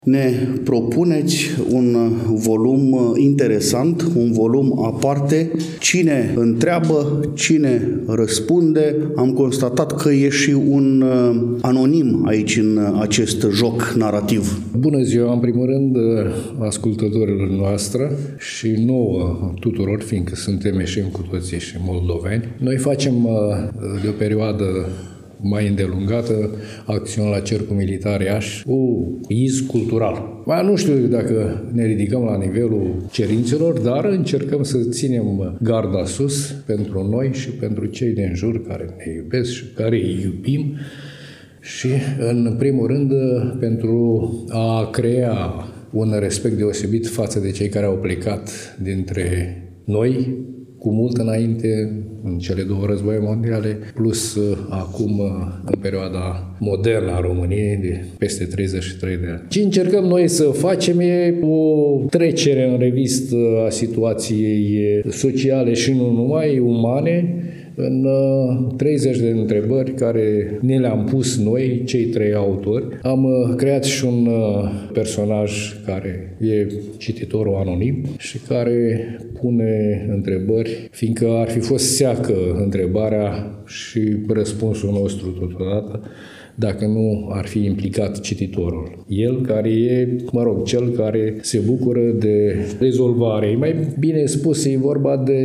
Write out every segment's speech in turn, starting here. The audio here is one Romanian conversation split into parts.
Ne propuneți un volum interesant, un volum aparte. Cine întreabă, cine răspunde. Am constatat că e și un anonim aici în acest joc narrativ. Bună ziua, în primul rând, ascultătorilor noastre și nouă tuturor, fiindcă suntem ieșim cu toții și moldoveni. Noi facem de o perioadă mai îndelungată acțiuni la Cercul Militar Iași, cu iz cultural. Nu știu dacă ne ridicăm la nivelul cerințelor, dar încercăm să ținem garda sus pentru noi și pentru cei din jur care ne iubesc și care îi iubim și, în primul rând, pentru a crea un respect deosebit față de cei care au plecat dintre noi cu mult înainte, în cele două războaie mondiale, plus acum, în perioada modernă a României, de peste 33 de ani. Ce încercăm noi să facem e o trecere în revistă a situației sociale și nu numai umane, în 30 de întrebări care ne le-am pus noi, cei trei autori. Am creat și un personaj care e cititorul anonim și care pune întrebări, fiindcă ar fi fost seacă întrebarea și răspunsul nostru totodată, dacă nu ar fi implicat cititorul. El care e, cel care se bucură de rezolvare. Mai bine spus, e vorba de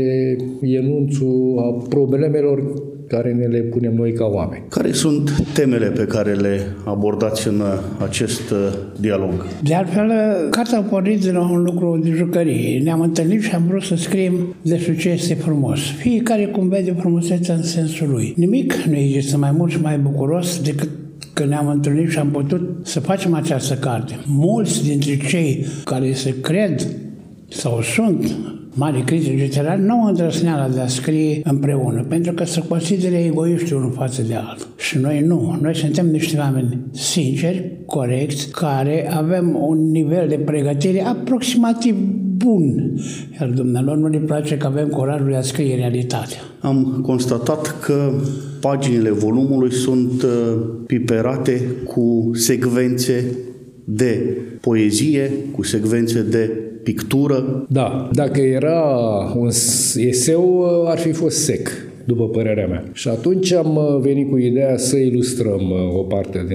enunțul a problemelor care ne le punem noi ca oameni. Care sunt temele pe care le abordați în acest dialog? De altfel, cartea a pornit de la un lucru de jucărie. Ne-am întâlnit și am vrut să scriem despre ce este frumos. Fiecare cum vede frumusețea în sensul lui. Nimic nu există mai mult și mai bucuros decât că ne-am întâlnit și am putut să facem această carte. Mulți dintre cei care se cred sau sunt mari critici literari nu au îndrăzneala de a scrie împreună, pentru că se consideră egoiști unul față de altul. Și noi nu. Noi suntem niște oameni sinceri, corecți, care avem un nivel de pregătire aproximativ bun. Iar dumnealor nu ne place că avem curajul de a scrie realitatea. Am constatat că paginile volumului sunt piperate cu secvențe de poezie, cu secvențe de pictură. Da, dacă era un eseu, ar fi fost sec, după părerea mea. Și atunci am venit cu ideea să ilustrăm o parte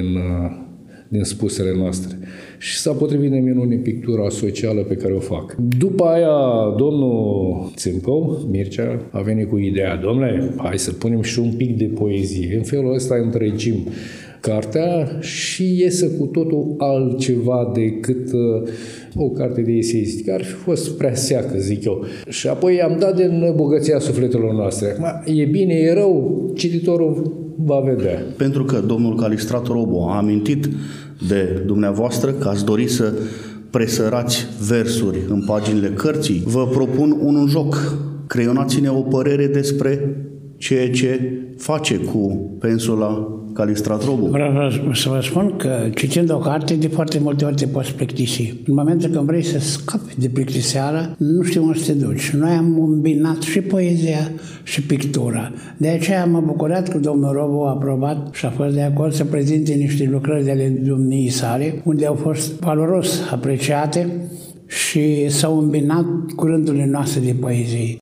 din spusele noastre. Și s-a potrivit de minune pictura socială pe care o fac. După aia, domnul Țâncău, Mircea, a venit cu ideea: dom'le, hai să punem și un pic de poezie. În felul ăsta întregim cartea și iese cu totul altceva decât o carte de eseistică. Ar fi fost prea seacă, zic eu. Și apoi am dat din bogăția sufletelor noastre. Acum, e bine, e rău, cititorul va vedea. Pentru că domnul Calistrat Robo a amintit de dumneavoastră că ați dori să presărați versuri în paginile cărții, vă propun un joc. Creionați-ne o părere despre ceea ce face cu pensula Calistrat Robo. Vreau să vă spun că citind o carte, de foarte multe ori te poți plictisi. În momentul când vrei să scapi de plictiseală, nu știu unde să te duci. Noi am îmbinat și poezia și pictura. De aceea m-a bucurat că domnul Robo a aprobat și a fost de acord să prezinte niște lucrări de ale domniei sale, unde au fost valoros apreciate și s-au îmbinat cu rândurile noastre de poezie.